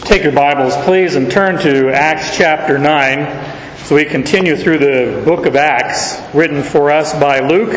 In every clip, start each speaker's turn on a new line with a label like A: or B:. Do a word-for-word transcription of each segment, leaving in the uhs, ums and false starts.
A: Take your Bibles, please, and turn to Acts chapter nine as we continue through the book of Acts, written for us by Luke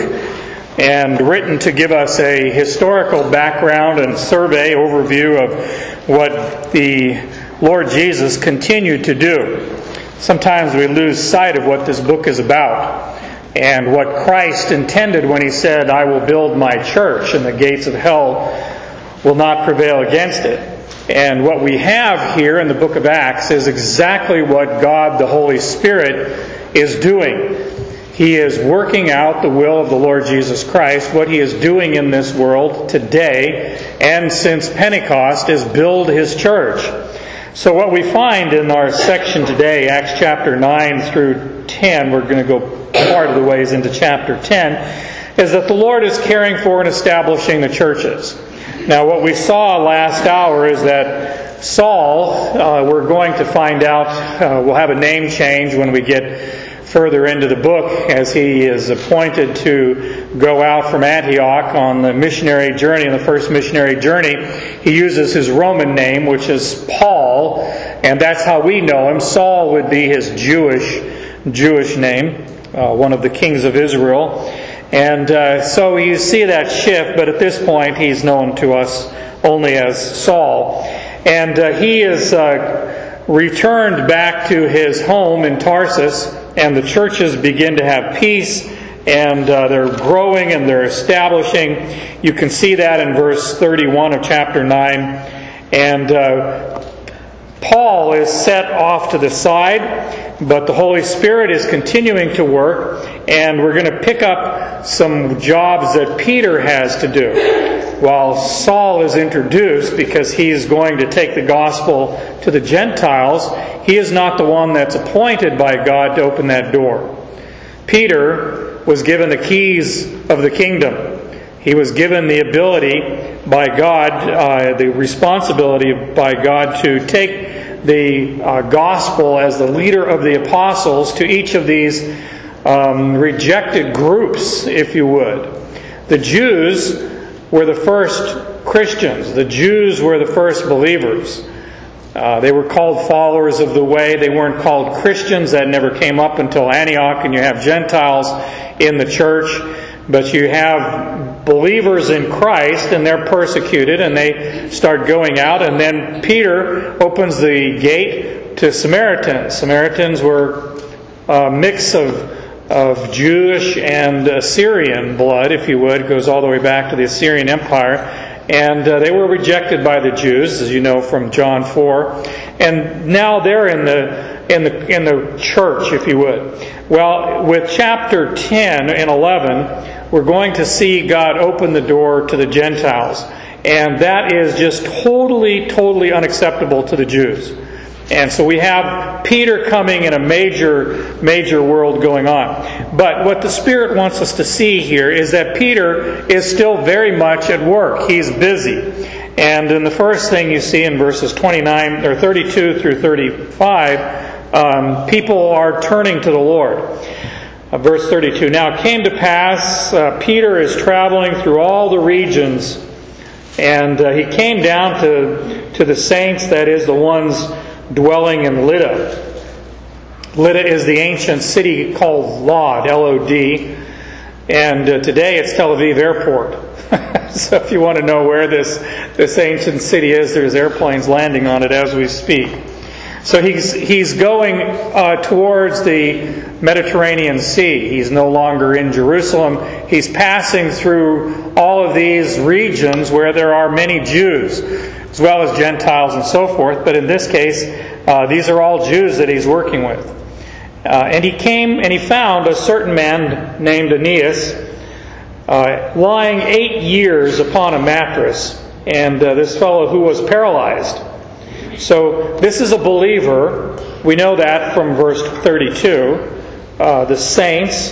A: and written to give us a historical background and survey overview of what the Lord Jesus continued to do. Sometimes we lose sight of what this book is about and what Christ intended when He said, "I will build my church, and the gates of hell will not prevail against it." And what we have here in the book of Acts is exactly what God the Holy Spirit is doing. He is working out the will of the Lord Jesus Christ. What He is doing in this world today and since Pentecost is build His church. So what we find in our section today, Acts chapter nine through ten, we're going to go part of the ways into chapter ten, is that the Lord is caring for and establishing the churches. Now, what we saw last hour is that Saul, uh, we're going to find out, uh, we'll have a name change when we get further into the book, as he is appointed to go out from Antioch on the missionary journey, on the first missionary journey. He uses his Roman name, which is Paul, and that's how we know him. Saul would be his Jewish Jewish name, uh, one of the kings of Israel. And uh, so you see that shift, but at this point he's known to us only as Saul. And uh, he is uh, returned back to his home in Tarsus, and the churches begin to have peace, and uh, they're growing and they're establishing. You can see that in verse thirty-one of chapter nine. And uh, Paul is set off to the side, but the Holy Spirit is continuing to work, and we're going to pick up some jobs that Peter has to do. While Saul is introduced because he's going to take the gospel to the Gentiles, he is not the one that's appointed by God to open that door. Peter was given the keys of the kingdom. He was given the ability by God, uh, the responsibility by God to take the uh, gospel as the leader of the apostles to each of these um, rejected groups, if you would. The Jews were the first Christians. The Jews were the first believers. Uh, they were called followers of the way. They weren't called Christians. That never came up until Antioch, and you have Gentiles in the church. But you have believers in Christ, and they're persecuted, and they start going out. And then Peter opens the gate to Samaritans. Samaritans were a mix of of Jewish and Assyrian blood, if you would. It goes all the way back to the Assyrian Empire. And uh, they were rejected by the Jews, as you know from John four. And now they're in the in the in the church, if you would. Well, with chapter ten and eleven, we're going to see God open the door to the Gentiles. And that is just totally, totally unacceptable to the Jews. And so we have Peter coming in a major, major world going on. But what the Spirit wants us to see here is that Peter is still very much at work. He's busy. And in the first thing you see in verses twenty-nine or thirty-two through thirty-five, um, people are turning to the Lord. Uh, verse thirty-two, "Now it came to pass, uh, Peter is traveling through all the regions, and uh, he came down to, to the saints, that is, the ones dwelling in Lydda." Lydda is the ancient city called Lod, L O D, and uh, today it's Tel Aviv Airport. So if you want to know where this, this ancient city is, there's airplanes landing on it as we speak. So he's he's going uh, towards the Mediterranean Sea. He's no longer in Jerusalem. He's passing through all of these regions where there are many Jews, as well as Gentiles and so forth. But in this case, uh, these are all Jews that he's working with. Uh, and he came and he found a certain man named Aeneas uh, lying eight years upon a mattress. And uh, this fellow who was paralyzed. So this is a believer. We know that from verse thirty-two. Uh, the saints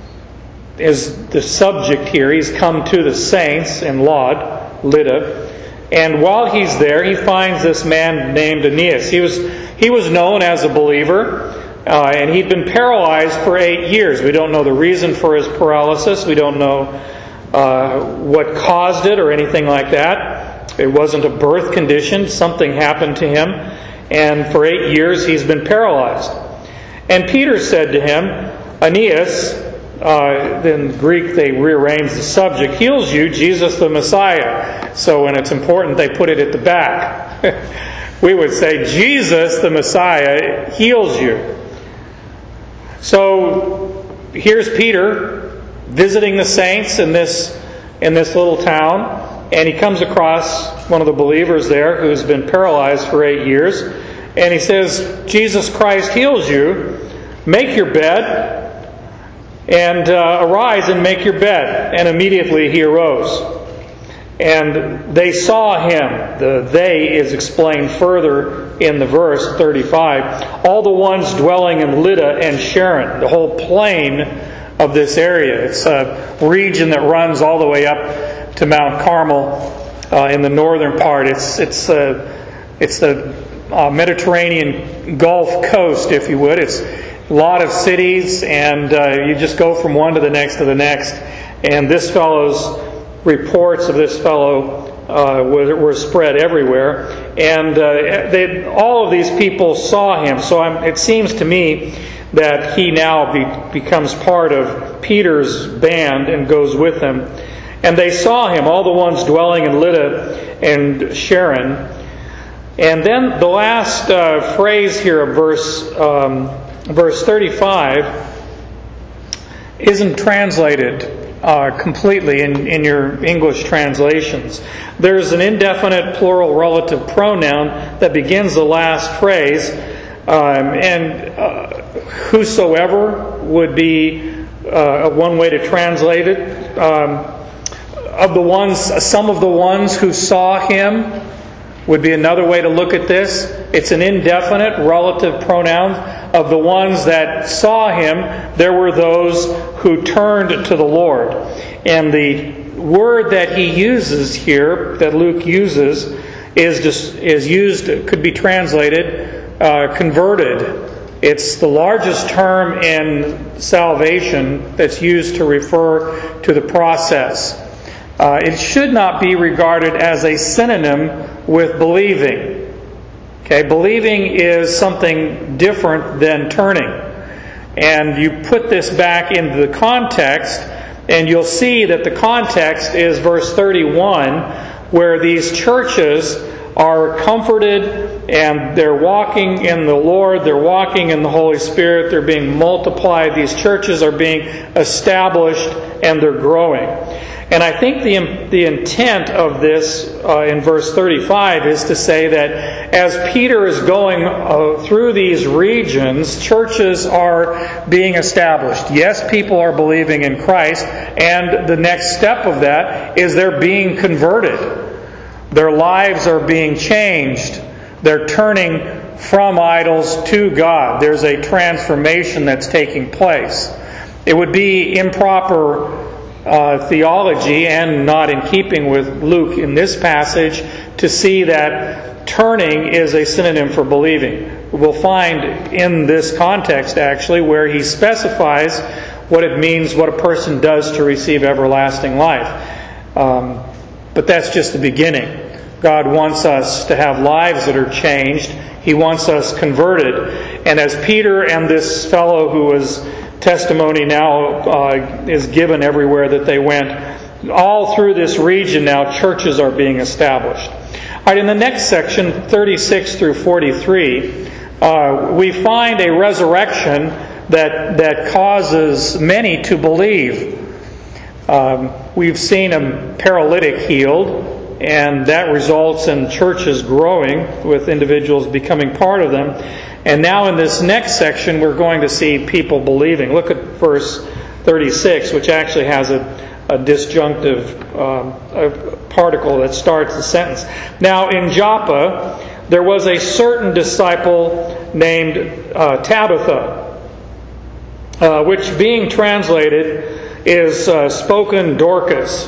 A: is the subject here. He's come to the saints in Lod, Lydda. And while he's there, he finds this man named Aeneas. He was he was known as a believer, uh, and he'd been paralyzed for eight years. We don't know the reason for his paralysis. We don't know uh, what caused it or anything like that. It wasn't a birth condition. Something happened to him. And for eight years he's been paralyzed. And Peter said to him, Aeneas, uh, in Greek they rearrange the subject, heals you, Jesus the Messiah. So when it's important they put it at the back. We would say, Jesus the Messiah heals you. So here's Peter visiting the saints in this in this little town, and he comes across one of the believers there who's been paralyzed for eight years, and he says, Jesus Christ heals you, make your bed, and uh, arise and make your bed. And immediately he arose. And they saw him. The they is explained further in the verse thirty-five. All the ones dwelling in Lydda and Sharon, the whole plain of this area. It's a region that runs all the way up to Mount Carmel uh, in the northern part. It's it's uh, it's the uh, Mediterranean Gulf coast, if you would. It's a lot of cities, and uh, you just go from one to the next to the next. And this fellow's reports of this fellow uh, were, were spread everywhere, and uh, they, all of these people saw him. So I'm, it seems to me that he now be, becomes part of Peter's band and goes with them. And they saw him, all the ones dwelling in Lydda and Sharon. And then the last uh, phrase here of verse um, verse thirty-five isn't translated Uh, completely in, in your English translations. There's an indefinite plural relative pronoun that begins the last phrase, um, and uh, whosoever would be uh, one way to translate it. Um, of the ones, some of the ones who saw him would be another way to look at this. It's an indefinite relative pronoun. Of the ones that saw him, there were those who turned to the Lord. And the word that he uses here, that Luke uses, is just, is used, could be translated, uh, converted. It's the largest term in salvation that's used to refer to the process. Uh, it should not be regarded as a synonym with believing. Okay, believing is something different than turning. And you put this back into the context, and you'll see that the context is verse thirty-one, where these churches are comforted and they're walking in the Lord, they're walking in the Holy Spirit, they're being multiplied, these churches are being established, and they're growing. And I think the the intent of this uh, in verse thirty-five is to say that as Peter is going uh, through these regions, churches are being established. Yes, people are believing in Christ, and the next step of that is they're being converted. Their lives are being changed. They're turning from idols to God. There's a transformation that's taking place. It would be improper Uh, theology, and not in keeping with Luke in this passage, to see that turning is a synonym for believing. We'll find in this context, actually, where he specifies what it means, what a person does to receive everlasting life. Um, but that's just the beginning. God wants us to have lives that are changed. He wants us converted. And as Peter and this fellow who was testimony now uh, is given everywhere that they went, all through this region now churches are being established. All right, in the next section, thirty-six through forty-three, uh, we find a resurrection that that causes many to believe. Um, we've seen a paralytic healed, and that results in churches growing with individuals becoming part of them. And now in this next section, we're going to see people believing. Look at verse thirty-six, which actually has a, a disjunctive um, a particle that starts the sentence. Now in Joppa, there was a certain disciple named uh, Tabitha, uh, which being translated is uh, spoken Dorcas.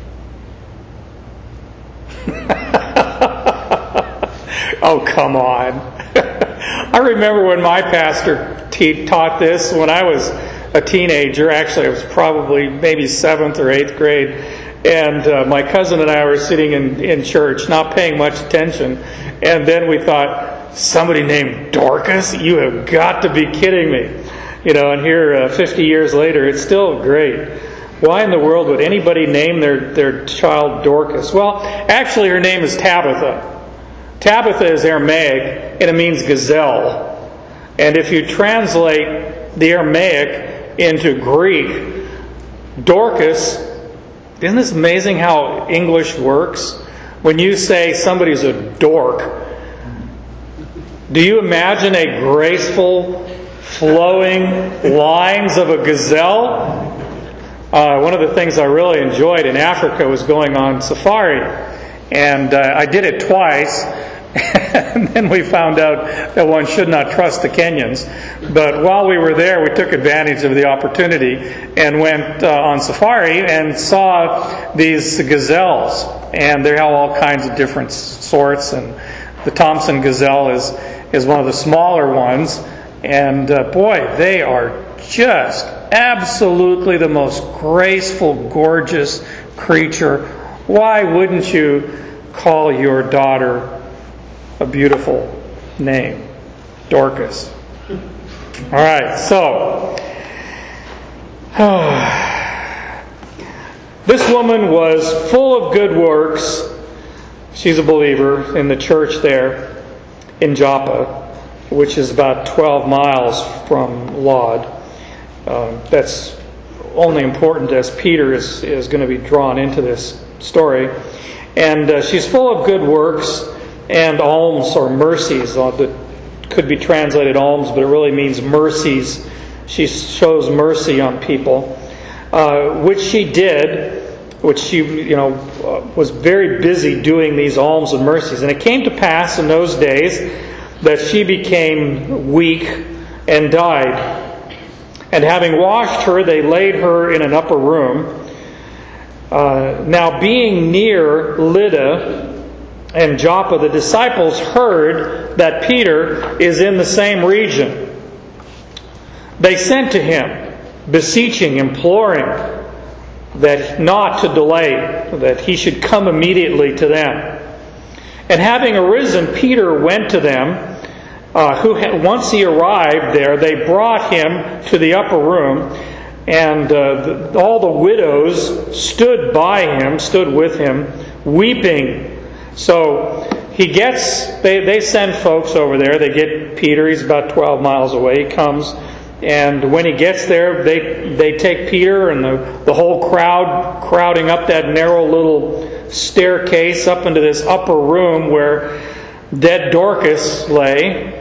A: Oh, come on. I remember when my pastor te- taught this when I was a teenager. Actually, I was probably maybe seventh or eighth grade. And uh, my cousin and I were sitting in, in church, not paying much attention. And then we thought, somebody named Dorcas? You have got to be kidding me. You know, and here uh, fifty years later, it's still great. Why in the world would anybody name their, their child Dorcas? Well, actually her name is Tabitha. Tabitha is Aramaic, and it means gazelle. And if you translate the Aramaic into Greek, Dorcas, isn't this amazing how English works? When you say somebody's a dork, do you imagine a graceful, flowing lines of a gazelle? Uh, one of the things I really enjoyed in Africa was going on safari. And uh, I did it twice. And then we found out that one should not trust the Kenyans. But while we were there, we took advantage of the opportunity and went uh, on safari and saw these gazelles. And they have all kinds of different sorts. And the Thompson gazelle is, is one of the smaller ones. And uh, boy, they are just absolutely the most graceful, gorgeous creature. Why wouldn't you call your daughter a beautiful name? Dorcas. All right, so this woman was full of good works. She's a believer in the church there in Joppa, which is about twelve miles from Lod. Uh, that's only important as Peter is, is going to be drawn into this story. And uh, she's full of good works and alms or mercies. Uh, that could be translated alms, but it really means mercies. She shows mercy on people, uh, which she did, which she you know uh, was very busy doing these alms and mercies. And it came to pass in those days that she became weak and died. And having washed her, they laid her in an upper room. Uh, now being near Lydda and Joppa, the disciples heard that Peter is in the same region. They sent to him, beseeching, imploring that not to delay, that he should come immediately to them. And having arisen, Peter went to them. Uh, who had, once he arrived there, they brought him to the upper room, and uh, the, all the widows stood by him, stood with him, weeping. So he gets, they, they send folks over there. They get Peter. He's about twelve miles away. He comes, and when he gets there, they they take Peter and the, the whole crowd crowding up that narrow little staircase up into this upper room where dead Dorcas lay.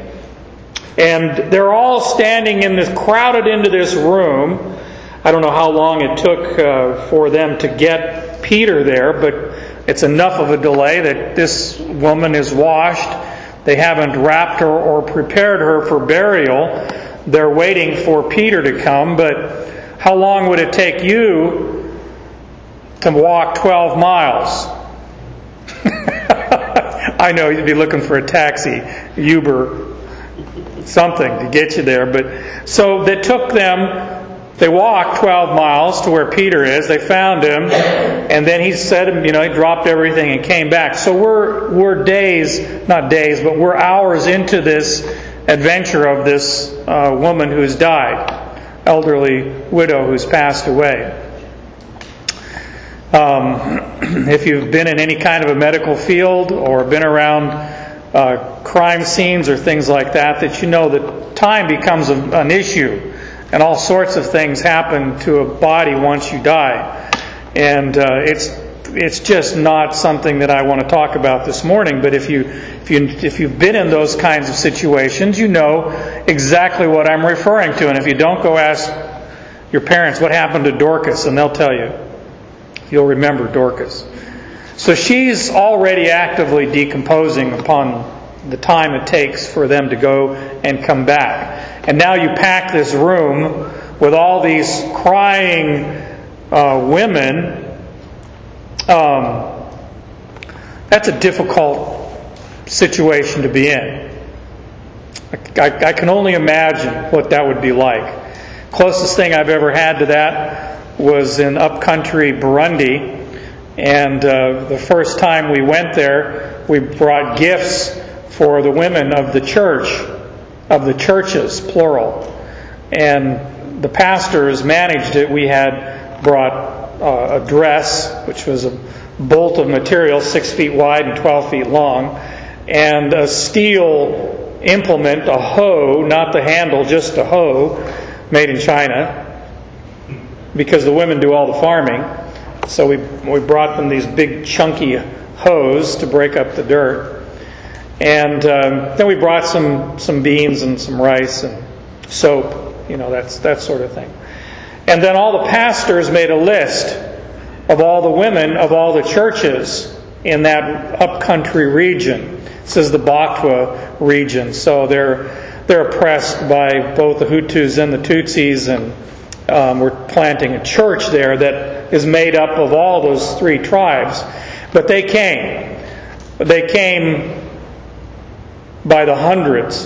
A: And they're all standing in this, crowded into this room. I don't know how long it took uh, for them to get Peter there, but it's enough of a delay that this woman is washed. They haven't wrapped her or prepared her for burial. They're waiting for Peter to come, but how long would it take you to walk twelve miles? I know you'd be looking for a taxi, Uber, something to get you there. But so they took them, they walked twelve miles to where Peter is. They found him, and then he said, you know, he dropped everything and came back. So we're we're days, not days, but we're hours into this adventure of this uh, woman who's died, elderly widow who's passed away. Um, if you've been in any kind of a medical field or been around uh, crime scenes or things like that, that you know that time becomes a, an issue, and all sorts of things happen to a body once you die. And uh, it's it's just not something that I want to talk about this morning. But if you if you if you've been in those kinds of situations, you know exactly what I'm referring to. And if you don't, go ask your parents what happened to Dorcas, and they'll tell you. You'll remember Dorcas. So she's already actively decomposing upon the time it takes for them to go and come back. And now you pack this room with all these crying uh, women. Um, that's a difficult situation to be in. I, I can only imagine what that would be like. Closest thing I've ever had to that was in upcountry Burundi, And uh, the first time we went there, we brought gifts for the women of the church, of the churches, plural. And the pastors managed it. We had brought uh, a dress, which was a bolt of material six feet wide and twelve feet long, and a steel implement, a hoe, not the handle, just a hoe, made in China, because the women do all the farming. So we we brought them these big chunky hoes to break up the dirt. And um, then we brought some, some beans and some rice and soap, you know, that's that sort of thing. And then all the pastors made a list of all the women of all the churches in that upcountry region. This is the Bakwa region. So they're they're oppressed by both the Hutus and the Tutsis, and um, we're planting a church there that is made up of all those three tribes. But they came. They came by the hundreds.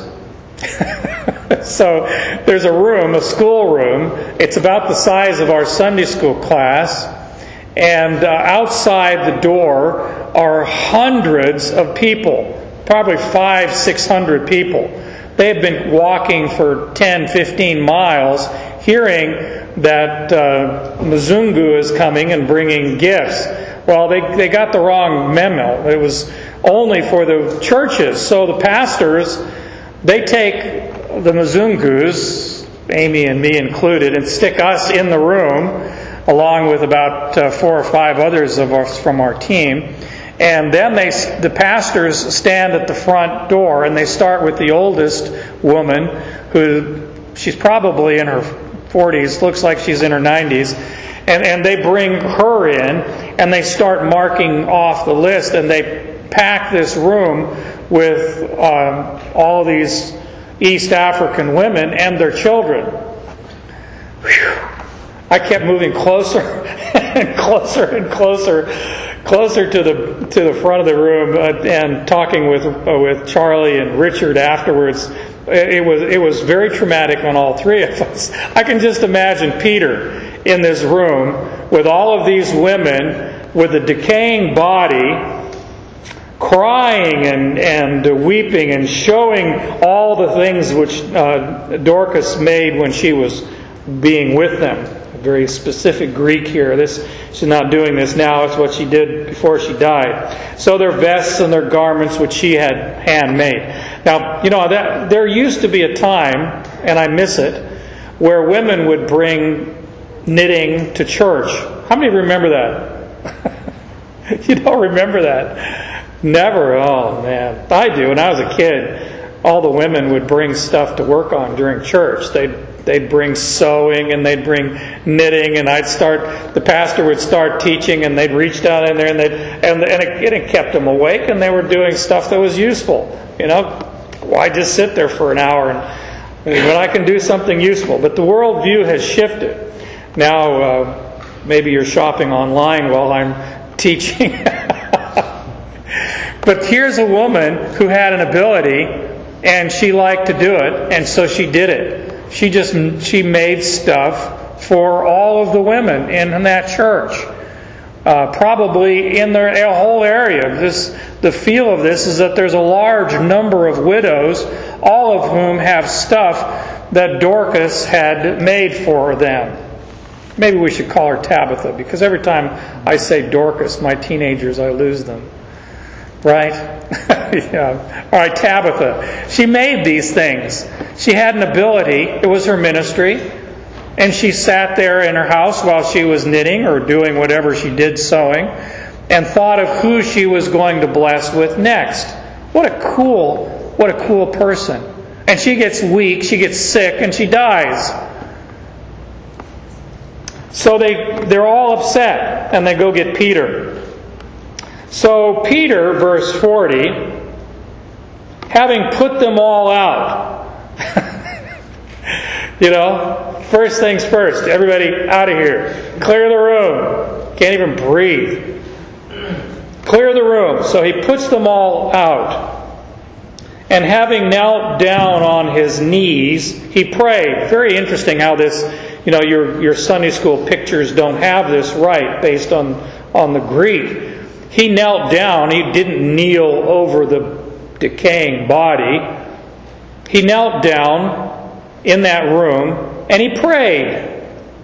A: So there's a room, a school room. It's about the size of our Sunday school class. And uh, outside the door are hundreds of people, probably five, six hundred people. They have been walking for ten, fifteen miles, hearing that uh, Mzungu is coming and bringing gifts. Well, they, they got the wrong memo. It was only for the churches. So the pastors, they take the Mzungus, Amy and me included, and stick us in the room, along with about uh, four or five others of us from our team. And then they, the pastors stand at the front door, and they start with the oldest woman, who she's probably in her forties, looks like she's in her nineties. And, and they bring her in, and they start marking off the list, and they pack this room with um, all these East African women and their children. Whew. I kept moving closer and closer and closer, closer to the to the front of the room, uh, and talking with uh, with Charlie and Richard afterwards. It was it was very traumatic on all three of us. I can just imagine Peter in this room with all of these women with a decaying body, crying and, and weeping and showing all the things which uh, Dorcas made when she was being with them. Very specific Greek here. This she's not doing this now. It's what she did before she died. So their vests and their garments, which she had handmade. Now, you know, that there used to be a time, and I miss it, where women would bring knitting to church. How many remember that? You don't remember that? Never. Oh man, I do. When I was a kid, all the women would bring stuff to work on during church. They'd They'd bring sewing and they'd bring knitting, and I'd start. The pastor would start teaching, and they'd reach down in there, and they and and it, it kept them awake, and they were doing stuff that was useful. You know, why just sit there for an hour and when I can do something useful? But the worldview has shifted. Now, uh, maybe you're shopping online while I'm teaching. But here's a woman who had an ability, and she liked to do it, and so she did it. She just she made stuff for all of the women in that church, uh, probably in their a whole area. This the feel of this is that there's a large number of widows, all of whom have stuff that Dorcas had made for them. Maybe we should call her Tabitha, because every time I say Dorcas, my teenagers, I lose them. Right? Yeah. All right, Tabitha. She made these things. She had an ability. It was her ministry. And she sat there in her house while she was knitting or doing whatever she did, sewing, and thought of who she was going to bless with next. What a cool, what a cool person. And she gets weak, she gets sick, and she dies. So they, they're all upset, and they go get Peter. So Peter, verse forty, having put them all out, you know, first things first, everybody out of here. Clear the room. Can't even breathe. Clear the room. So he puts them all out. And having knelt down on his knees, he prayed. Very interesting how this, you know, your, your Sunday school pictures don't have this right based on on the Greek. He knelt down. He didn't kneel over the decaying body. He knelt down in that room and he prayed.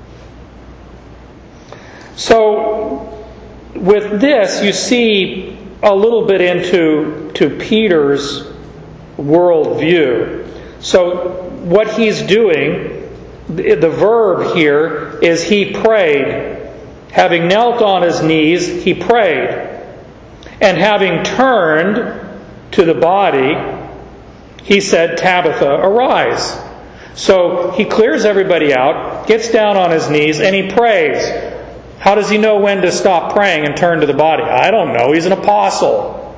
A: So with this, you see a little bit into to Peter's worldview. So what he's doing, the verb here is he prayed. Having knelt on his knees, he prayed. And having turned to the body, he said, Tabitha, arise. So he clears everybody out, gets down on his knees, and he prays. How does he know when to stop praying and turn to the body? I don't know. He's an apostle.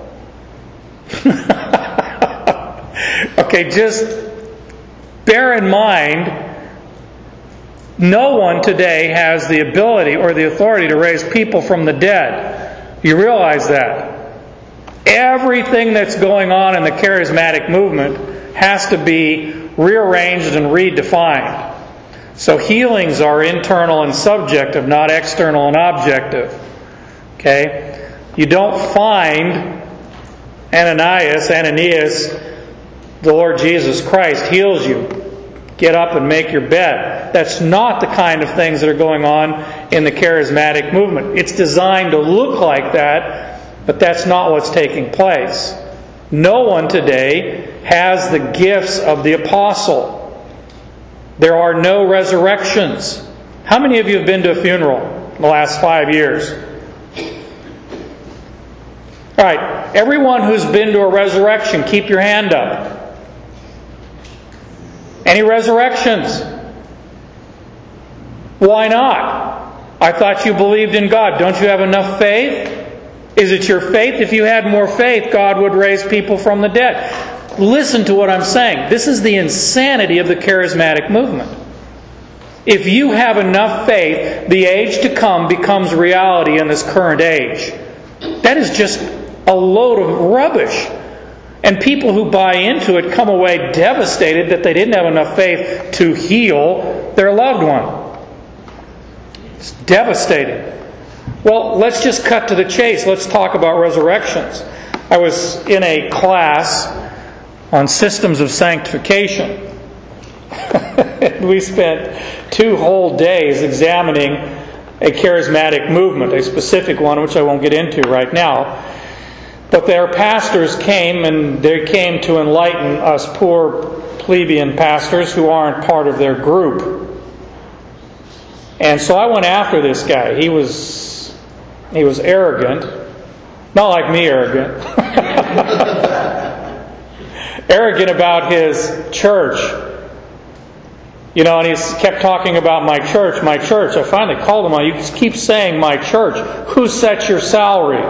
A: Okay, just bear in mind, no one today has the ability or the authority to raise people from the dead. You realize that? Everything that's going on in the charismatic movement has to be rearranged and redefined. So healings are internal and subjective, not external and objective. Okay? You don't find Ananias, Ananias, the Lord Jesus Christ heals you. Get up and make your bed. That's not the kind of things that are going on in the charismatic movement. It's designed to look like that, but that's not what's taking place. No one today has the gifts of the apostle. There are no resurrections. How many of you have been to a funeral in the last five years? All right, everyone who's been to a resurrection, keep your hand up. Any resurrections? Why not? I thought you believed in God. Don't you have enough faith? Is it your faith? If you had more faith, God would raise people from the dead. Listen to what I'm saying. This is the insanity of the charismatic movement. If you have enough faith, the age to come becomes reality in this current age. That is just a load of rubbish. And people who buy into it come away devastated that they didn't have enough faith to heal their loved one. It's devastating. Well, let's just cut to the chase. Let's talk about resurrections. I was in a class on systems of sanctification. We spent two whole days examining a charismatic movement, a specific one which I won't get into right now. But their pastors came, and they came to enlighten us poor plebeian pastors who aren't part of their group. And so I went after this guy. He was he was arrogant. Not like me arrogant. Arrogant about his church. You know, and he kept talking about my church, my church. I finally called him on, you keep saying my church. Who sets your salary?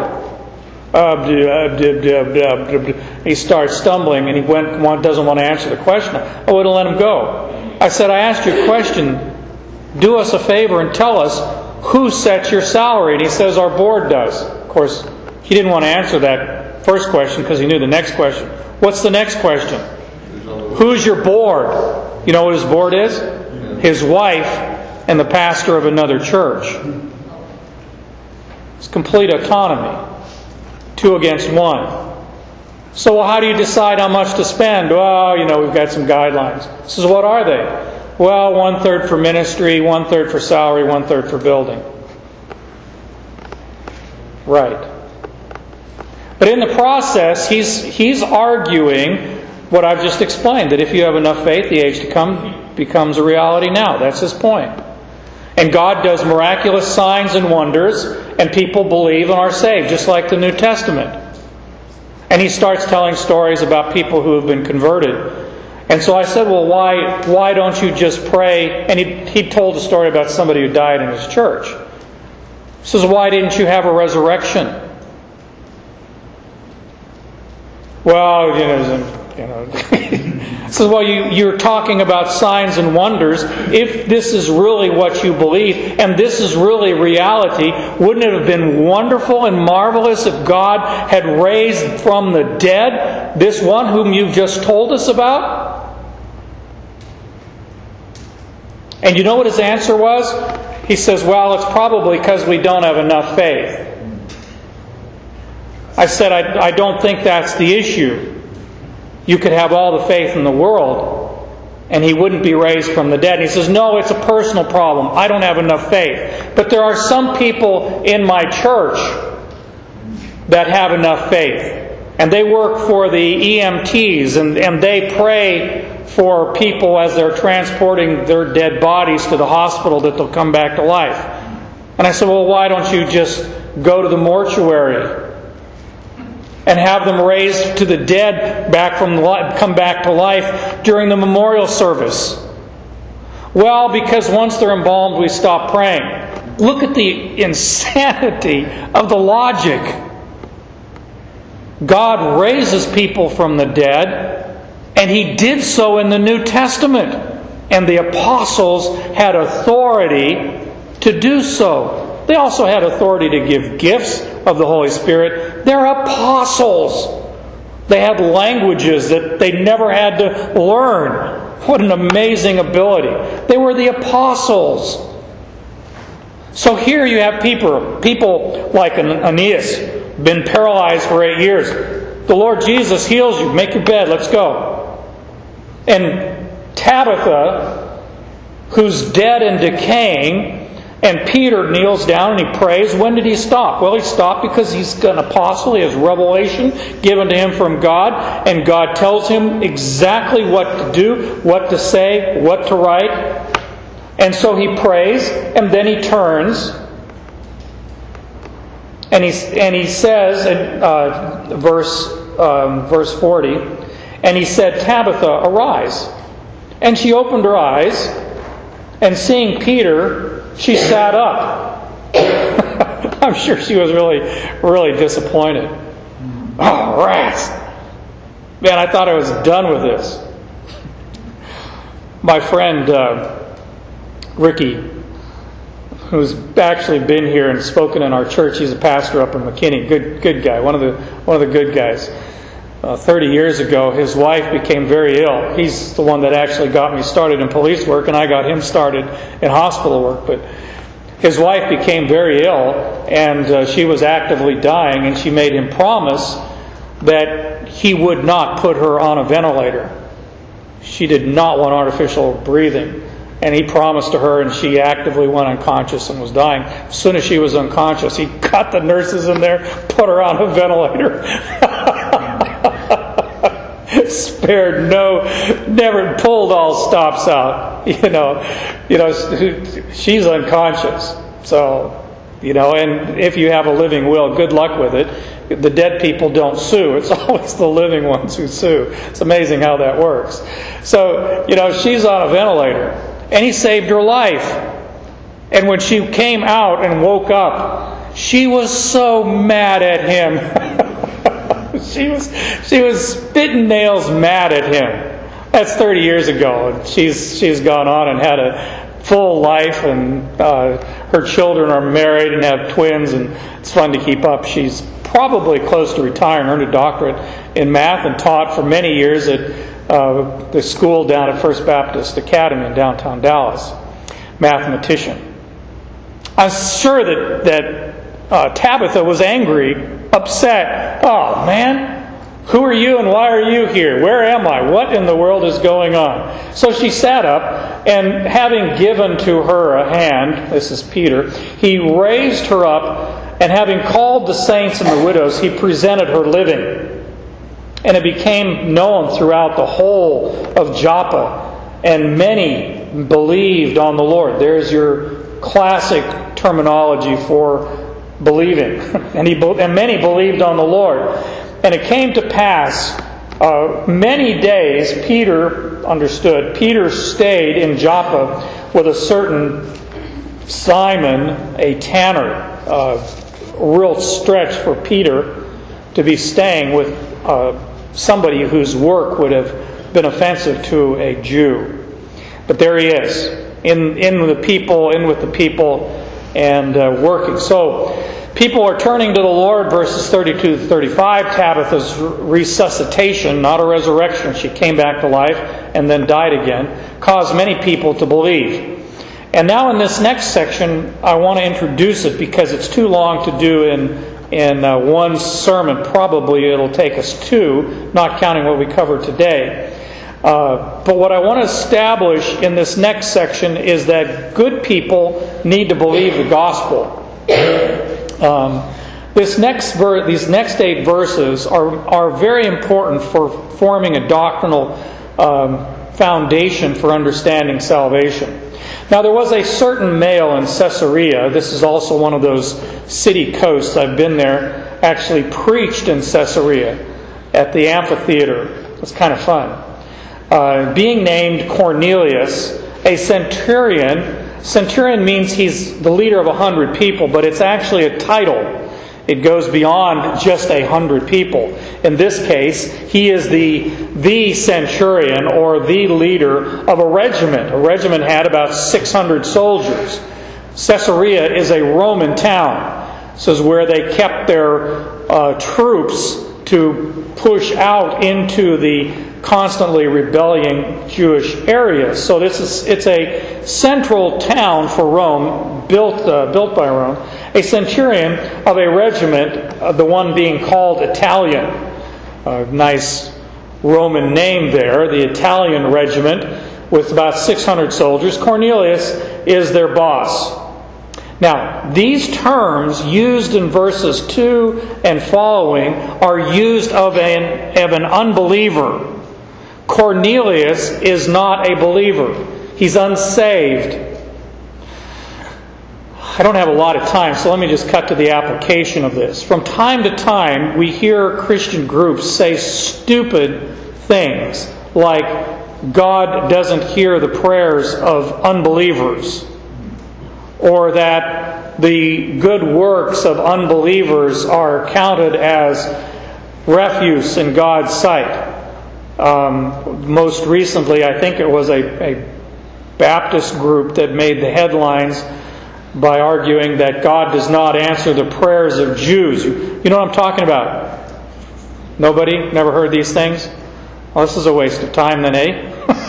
A: Uh, he starts stumbling and he went, doesn't want to answer the question. I wouldn't let him go. I said, I asked you a question. Do us a favor and tell us who sets your salary. And he says, our board does. Of course, he didn't want to answer that first question because he knew the next question. What's the next question? Who's your board? You know what his board is? His wife and the pastor of another church. It's complete autonomy. Two against one. So well, how do you decide how much to spend? Well, you know, we've got some guidelines. So what are they? Well, one third for ministry, one third for salary, one third for building. Right. But in the process, he's he's arguing what I've just explained, that if you have enough faith, the age to come becomes a reality now. That's his point. And God does miraculous signs and wonders, and people believe and are saved, just like the New Testament. And he starts telling stories about people who have been converted. And so I said, well, why why don't you just pray? And he, he told a story about somebody who died in his church. He says, why didn't you have a resurrection? Well, you know... You know. So, well, you, you're talking about signs and wonders. If this is really what you believe, and this is really reality, wouldn't it have been wonderful and marvelous if God had raised from the dead this one whom you've just told us about? And you know what his answer was? He says, well, it's probably because we don't have enough faith. I said, I, I don't think that's the issue. You could have all the faith in the world, and he wouldn't be raised from the dead. And he says, no, it's a personal problem. I don't have enough faith. But there are some people in my church that have enough faith. And they work for the E M Ts, and, and they pray for people as they're transporting their dead bodies to the hospital that they'll come back to life. And I said, well, why don't you just go to the mortuary and have them raised to the dead, back from come back to life during the memorial service? Well, because once they're embalmed, we stop praying. Look at the insanity of the logic. God raises people from the dead, and He did so in the New Testament. And the apostles had authority to do so. They also had authority to give gifts of the Holy Spirit. They're apostles. They had languages that they never had to learn. What an amazing ability. They were the apostles. So here you have people, people like Aeneas, been paralyzed for eight years. The Lord Jesus heals you. Make your bed. Let's go. And Tabitha, who's dead and decaying, and Peter kneels down and he prays. When did he stop? Well, he stopped because he's an apostle. He has revelation given to him from God. And God tells him exactly what to do, what to say, what to write. And so he prays, and then he turns. And he, and he says in uh, verse, um, verse forty, and he said, Tabitha, arise. And she opened her eyes, and seeing Peter, she sat up. I'm sure she was really, really disappointed. Oh, rats! Man, I thought I was done with this. My friend uh, Ricky, who's actually been here and spoken in our church, he's a pastor up in McKinney. Good, good guy. One of the one of the good guys. Uh, Thirty years ago, his wife became very ill. He's the one that actually got me started in police work, and I got him started in hospital work. But his wife became very ill, and uh, she was actively dying, and she made him promise that he would not put her on a ventilator. She did not want artificial breathing. And he promised to her, and she actively went unconscious and was dying. As soon as she was unconscious, he got the nurses in there, put her on a ventilator. Spared no, never pulled all stops out. You know, you know, she's unconscious. So, you know, and if you have a living will, good luck with it. The dead people don't sue. It's always the living ones who sue. It's amazing how that works. So, you know, she's on a ventilator. And he saved her life. And when she came out and woke up, she was so mad at him. she was she was spitting nails mad at him. That's thirty years ago. And she's she's gone on and had a full life, and uh, her children are married and have twins, and it's fun to keep up. She's probably close to retiring, earned a doctorate in math, and taught for many years at Uh, the school down at First Baptist Academy in downtown Dallas. Mathematician. I'm sure that, that uh, Tabitha was angry, upset. Oh, man, who are you and why are you here? Where am I? What in the world is going on? So she sat up, and having given to her a hand, this is Peter, he raised her up, and having called the saints and the widows, he presented her living. And it became known throughout the whole of Joppa, and many believed on the Lord. There's your classic terminology for believing. and, he, and many believed on the Lord. And it came to pass, uh, many days, Peter understood, Peter stayed in Joppa with a certain Simon, a tanner. Uh, a real stretch for Peter to be staying with uh, somebody whose work would have been offensive to a Jew. But there he is, in in the people, in with the people, and uh, working. So people are turning to the Lord, verses thirty-two to thirty-five. Tabitha's resuscitation, not a resurrection, she came back to life and then died again, caused many people to believe. And now in this next section, I want to introduce it because it's too long to do in in uh, one sermon. Probably it'll take us two, not counting what we covered today. Uh, but what I want to establish in this next section is that good people need to believe the gospel. Um, this next ver- these next eight verses are, are very important for forming a doctrinal um, foundation for understanding salvation. Now, there was a certain male in Caesarea. This is also one of those city coasts. I've been there. Actually preached in Caesarea at the amphitheater. It was kind of fun. Uh, being named Cornelius, a centurion. Centurion means he's the leader of a hundred people, but it's actually a title. It goes beyond just a hundred people. In this case, he is the the centurion, or the leader of a regiment. A regiment had about six hundred soldiers. Caesarea is a Roman town. This is where they kept their uh, troops to push out into the constantly rebelling Jewish areas. So this is it's a central town for Rome, built uh, built by Rome. A centurion of a regiment, uh, the one being called Italian, a nice Roman name there, the Italian regiment with about six hundred soldiers. Cornelius is their boss. Now, these terms used in verses two and following are used of an, of an unbeliever. Cornelius is not a believer. He's unsaved. I don't have a lot of time, so let me just cut to the application of this. From time to time, we hear Christian groups say stupid things like God doesn't hear the prayers of unbelievers, or that the good works of unbelievers are counted as refuse in God's sight. Um, most recently, I think it was a, a Baptist group that made the headlines by arguing that God does not answer the prayers of Jews. You know what I'm talking about? Nobody? Never heard these things? Well, this is a waste of time then, eh?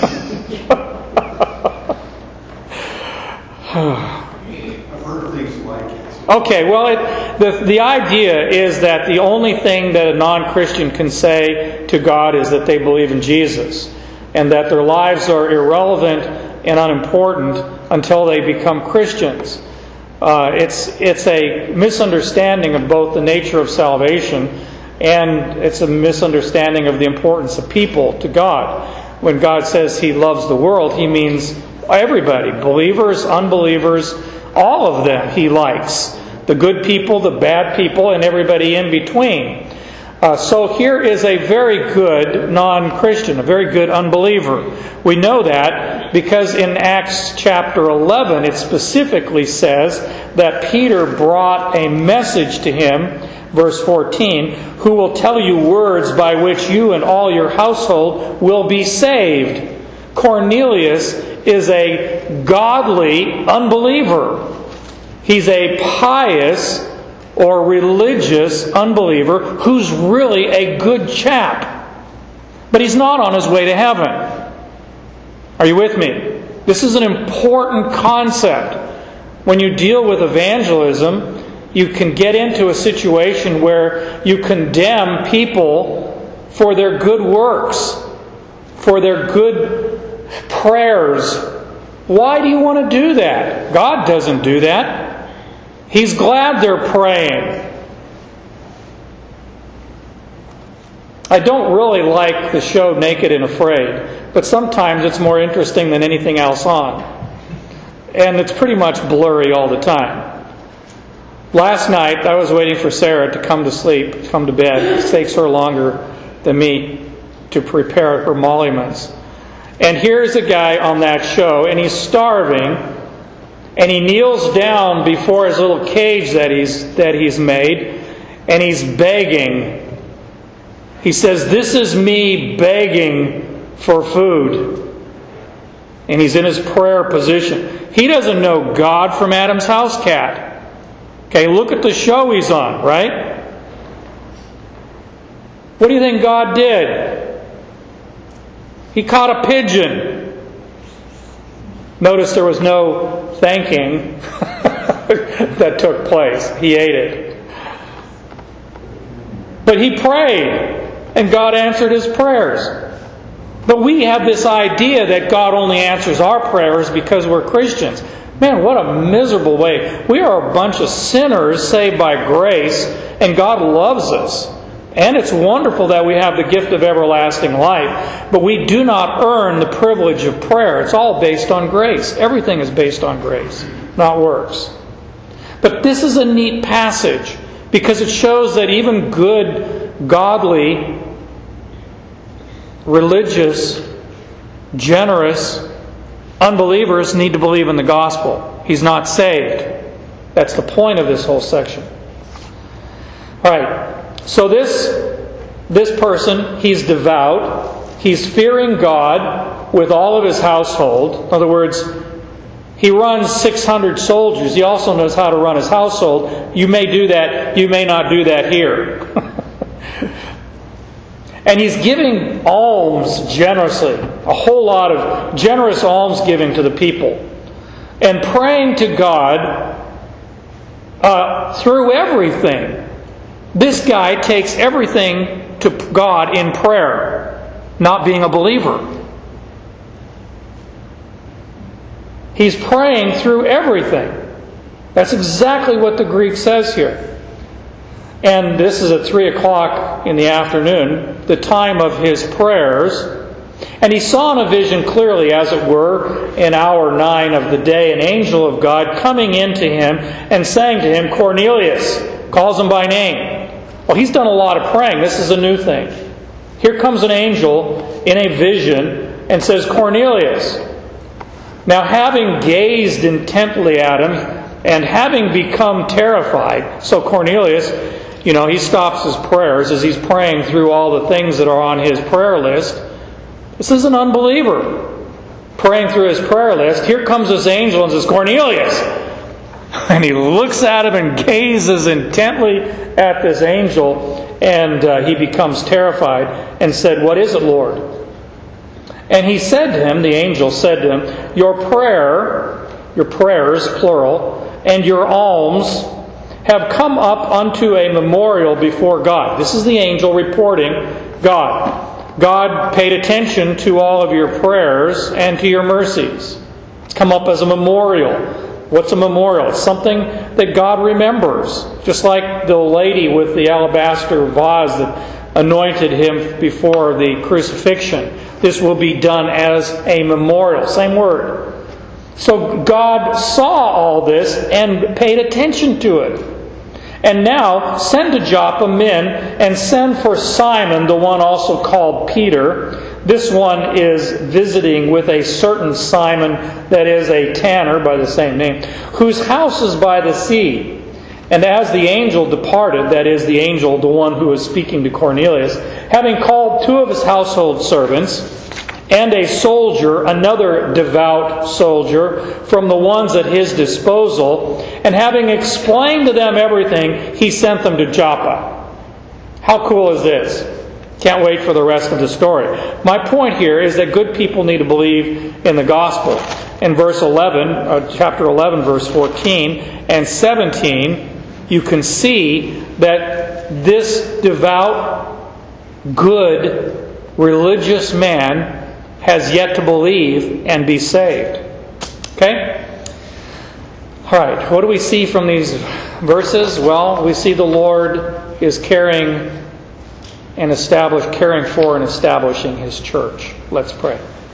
B: I've heard things like it.
A: Okay, well, it, the, the idea is that the only thing that a non-Christian can say to God is that they believe in Jesus, and that their lives are irrelevant and unimportant until they become Christians. Uh, it's it's a misunderstanding of both the nature of salvation, and it's a misunderstanding of the importance of people to God. When God says He loves the world, He means everybody, believers, unbelievers, all of them He likes. The good people, the bad people, and everybody in between. Uh, so here is a very good non-Christian, a very good unbeliever. We know that because in Acts chapter eleven it specifically says that Peter brought a message to him, verse fourteen, who will tell you words by which you and all your household will be saved. Cornelius is a godly unbeliever. He's a pious or religious unbeliever who's really a good chap. But he's not on his way to heaven. Are you with me? This is an important concept. When you deal with evangelism, you can get into a situation where you condemn people for their good works, for their good prayers. Why do you want to do that? God doesn't do that. He's glad they're praying. I don't really like the show Naked and Afraid, but sometimes it's more interesting than anything else on. And it's pretty much blurry all the time. Last night, I was waiting for Sarah to come to sleep, come to bed. It takes her longer than me to prepare her emoluments. And here's a guy on that show, and he's starving. And he kneels down before his little cage that he's that he's made, and he's begging. He says, "This is me begging for food." And he's in his prayer position. He doesn't know God from Adam's house cat. Okay, look at the show he's on, right? What do you think God did? He caught a pigeon. Notice there was no thanking that took place. He ate it. But he prayed, and God answered his prayers. But we have this idea that God only answers our prayers because we're Christians. Man, what a miserable way. We are a bunch of sinners saved by grace, and God loves us. And it's wonderful that we have the gift of everlasting life, but we do not earn the privilege of prayer. It's all based on grace. Everything is based on grace, not works. But this is a neat passage because it shows that even good, godly, religious, generous unbelievers need to believe in the gospel. He's not saved. That's the point of this whole section. All right. So this this person, he's devout. He's fearing God with all of his household. In other words, he runs six hundred soldiers. He also knows how to run his household. You may do that. You may not do that here. And he's giving alms generously, a whole lot of generous alms giving to the people, and praying to God uh, through everything. This guy takes everything to God in prayer, not being a believer. He's praying through everything. That's exactly what the Greek says here. And this is at three o'clock in the afternoon, the time of his prayers. And he saw in a vision clearly, as it were, in hour nine of the day, an angel of God coming into him and saying to him, Cornelius, calls him by name. Well, he's done a lot of praying. This is a new thing. Here comes an angel in a vision and says, Cornelius. Now, having gazed intently at him and having become terrified, so Cornelius, you know, he stops his prayers as he's praying through all the things that are on his prayer list. This is an unbeliever praying through his prayer list. Here comes this angel and says, Cornelius. And he looks at him and gazes intently at this angel, and uh, he becomes terrified and said, What is it, Lord? And he said to him, the angel said to him, Your prayer, your prayers, plural, and your alms have come up unto a memorial before God. This is the angel reporting God. God paid attention to all of your prayers and to your mercies. It's come up as a memorial. What's a memorial? It's something that God remembers. Just like the lady with the alabaster vase that anointed him before the crucifixion. This will be done as a memorial. Same word. So God saw all this and paid attention to it. And now send to Joppa men and send for Simon, the one also called Peter. This one is visiting with a certain Simon that is a tanner by the same name, whose house is by the sea. And as the angel departed, that is the angel, the one who was speaking to Cornelius, having called two of his household servants, and a soldier, another devout soldier, from the ones at his disposal, and having explained to them everything, he sent them to Joppa. How cool is this? Can't wait for the rest of the story. My point here is that good people need to believe in the gospel. In verse eleven, uh, chapter eleven, verse fourteen and seventeen, you can see that this devout, good, religious man has yet to believe and be saved. Okay? All right, what do we see from these verses? Well, we see the Lord is caring and establish, caring for and establishing His church. Let's pray.